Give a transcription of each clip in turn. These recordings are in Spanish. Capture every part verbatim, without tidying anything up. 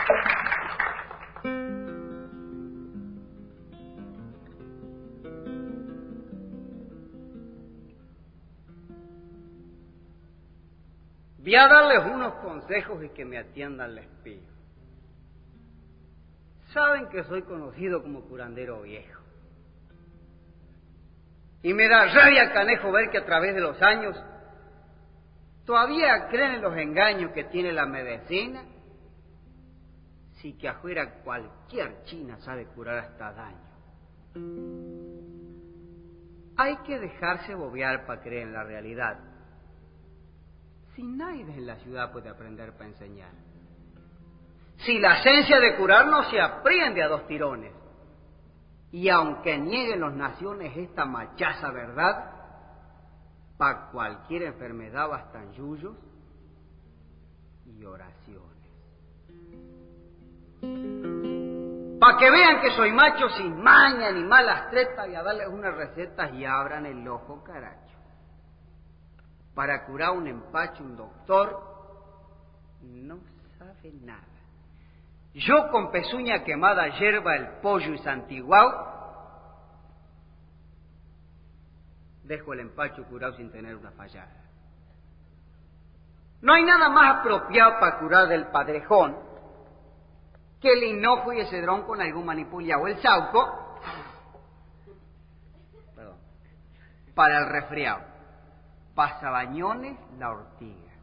Voy a darles unos consejos y que me atiendan les pido. Saben que soy conocido como curandero viejo. Y me da rabia, canejo, ver que a través de los años todavía creen en los engaños que tiene la medicina. Sí que afuera cualquier china sabe curar hasta daño. Hay que dejarse bobear para creer en la realidad. Si nadie en la ciudad puede aprender para enseñar. Si la esencia de curar no se aprende a dos tirones. Y aunque nieguen los naciones esta machaza verdad, para cualquier enfermedad bastan yuyos y oraciones. Para que vean que soy macho sin maña ni malas tretas, y a darles unas recetas y abran el ojo, caracho. Para curar un empacho, un doctor no sabe nada. Yo con pezuña quemada, hierba, el pollo y santiguao, dejo el empacho curado sin tener una fallada. No hay nada más apropiado para curar del padrejón que el hinojo y el cedrón con algún manipulado. El sauco, perdón, para el resfriado. Pasabañones, la ortiga.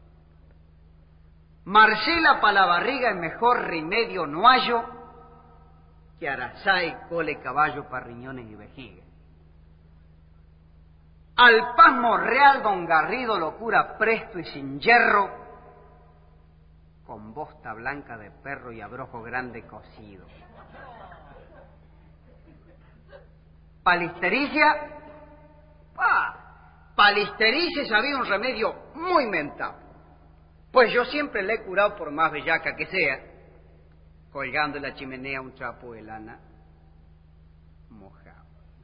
Marcela para la barriga, el mejor remedio no hallo que arazá y cole caballo para riñones y vejiga. Al pasmo real don Garrido lo cura presto y sin hierro, con bosta blanca de perro y abrojo grande cocido. Palistericia, pa. Palistericia sabía un remedio muy mentado, pues yo siempre le he curado por más bellaca que sea, colgando en la chimenea un trapo de lana mojado.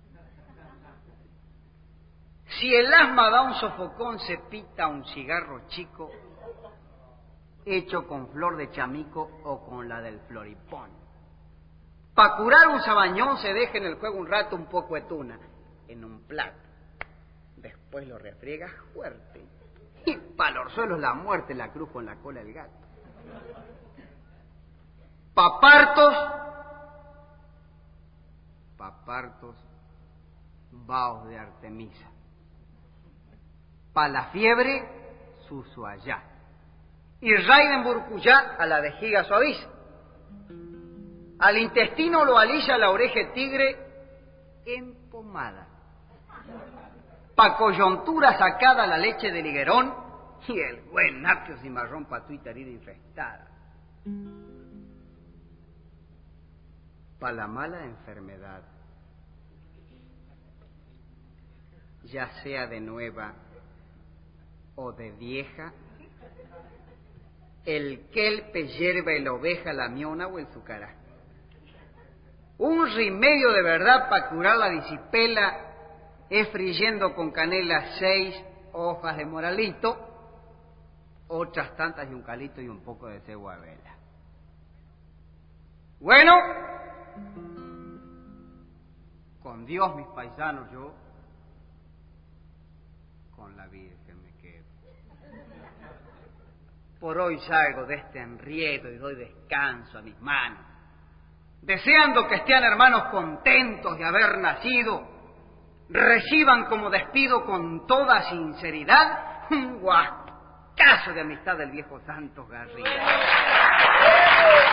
Si el asma da un sofocón, se pita un cigarro chico, hecho con flor de chamico o con la del floripón. Para curar un sabañón se deja en el fuego un rato un poco de tuna, en un plato. Después lo refriegas fuerte. Y para los suelos la muerte la cruz con la cola del gato. Papartos, papartos, vaos de Artemisa. Pa' la fiebre, susuayá. Y Raidenburcuyá a la vejiga suaviza. Al intestino lo alilla la oreja tigre en pomada. Pa' coyuntura sacada la leche del higuerón y el buen apio cimarrón pa' tu herida infestada. Pa' la mala enfermedad, ya sea de nueva o de vieja, el kelpe, hierba y la oveja, la miona o el zucará. Un remedio de verdad para curar la disipela es friendo con canela seis hojas de moralito, otras tantas y un calito y un poco de cegua de vela. Bueno, con Dios, mis paisanos, yo con la Virgen me quedo. Por hoy salgo de este enriedo y doy descanso a mis manos, deseando que estén hermanos contentos de haber nacido. Reciban como despido con toda sinceridad un guascazo de amistad del viejo Santos Garrido.